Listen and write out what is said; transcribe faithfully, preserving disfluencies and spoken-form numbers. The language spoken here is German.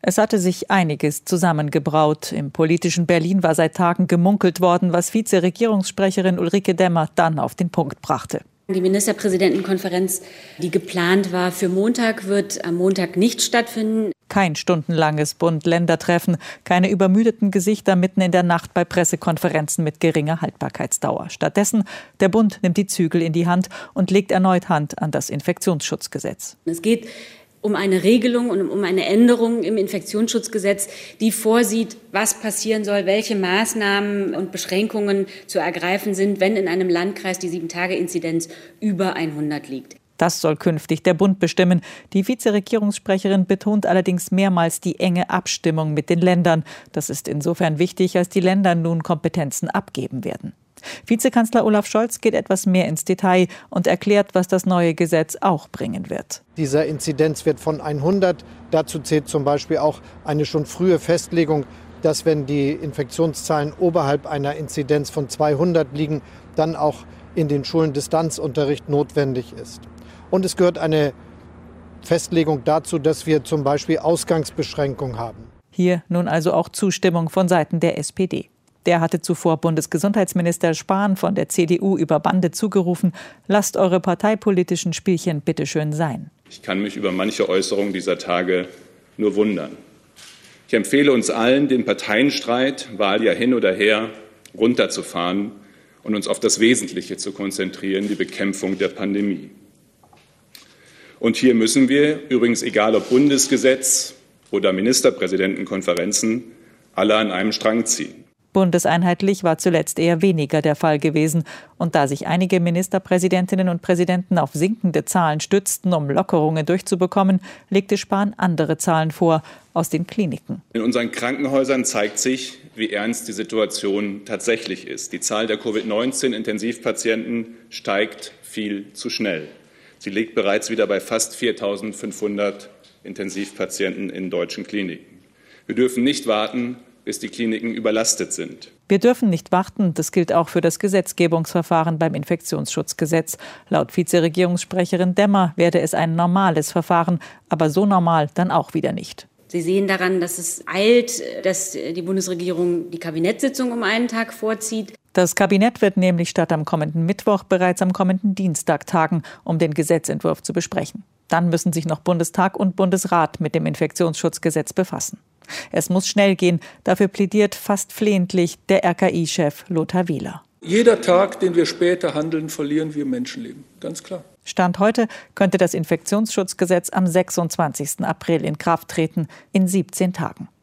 Es hatte sich einiges zusammengebraut. Im politischen Berlin war seit Tagen gemunkelt worden, was Vizeregierungssprecherin Ulrike Demmer dann auf den Punkt brachte. Die Ministerpräsidentenkonferenz, die geplant war für Montag, wird am Montag nicht stattfinden. Kein stundenlanges Bund-Länder-Treffen, keine übermüdeten Gesichter mitten in der Nacht bei Pressekonferenzen mit geringer Haltbarkeitsdauer. Stattdessen, der Bund nimmt die Zügel in die Hand und legt erneut Hand an das Infektionsschutzgesetz. Es geht um eine Regelung und um eine Änderung im Infektionsschutzgesetz, die vorsieht, was passieren soll, welche Maßnahmen und Beschränkungen zu ergreifen sind, wenn in einem Landkreis die sieben-Tage-Inzidenz über hundert liegt. Das soll künftig der Bund bestimmen. Die Vizeregierungssprecherin betont allerdings mehrmals die enge Abstimmung mit den Ländern. Das ist insofern wichtig, als die Länder nun Kompetenzen abgeben werden. Vizekanzler Olaf Scholz geht etwas mehr ins Detail und erklärt, was das neue Gesetz auch bringen wird. Dieser Inzidenzwert von hundert, dazu zählt zum Beispiel auch eine schon frühe Festlegung, dass wenn die Infektionszahlen oberhalb einer Inzidenz von zweihundert liegen, dann auch in den Schulen Distanzunterricht notwendig ist. Und es gehört eine Festlegung dazu, dass wir zum Beispiel Ausgangsbeschränkungen haben. Hier nun also auch Zustimmung von Seiten der S P D. Der hatte zuvor Bundesgesundheitsminister Spahn von der C D U über Bande zugerufen, lasst eure parteipolitischen Spielchen bitteschön sein. Ich kann mich über manche Äußerungen dieser Tage nur wundern. Ich empfehle uns allen, den Parteienstreit, Wahljahr hin oder her, runterzufahren und uns auf das Wesentliche zu konzentrieren, die Bekämpfung der Pandemie. Und hier müssen wir, übrigens egal ob Bundesgesetz oder Ministerpräsidentenkonferenzen, alle an einem Strang ziehen. Bundeseinheitlich war zuletzt eher weniger der Fall gewesen. Und da sich einige Ministerpräsidentinnen und Präsidenten auf sinkende Zahlen stützten, um Lockerungen durchzubekommen, legte Spahn andere Zahlen vor aus den Kliniken. In unseren Krankenhäusern zeigt sich, wie ernst die Situation tatsächlich ist. Die Zahl der Covid neunzehn Intensivpatienten steigt viel zu schnell. Sie liegt bereits wieder bei fast viertausendfünfhundert Intensivpatienten in deutschen Kliniken. Wir dürfen nicht warten, bis die Kliniken überlastet sind. Wir dürfen nicht warten. Das gilt auch für das Gesetzgebungsverfahren beim Infektionsschutzgesetz. Laut Vizeregierungssprecherin Demmer werde es ein normales Verfahren, aber so normal dann auch wieder nicht. Sie sehen daran, dass es eilt, dass die Bundesregierung die Kabinettssitzung um einen Tag vorzieht. Das Kabinett wird nämlich statt am kommenden Mittwoch bereits am kommenden Dienstag tagen, um den Gesetzentwurf zu besprechen. Dann müssen sich noch Bundestag und Bundesrat mit dem Infektionsschutzgesetz befassen. Es muss schnell gehen, dafür plädiert fast flehentlich der R K I-Chef Lothar Wieler. Jeder Tag, den wir später handeln, verlieren wir Menschenleben, ganz klar. Stand heute könnte das Infektionsschutzgesetz am sechsundzwanzigsten April in Kraft treten, in siebzehn Tagen.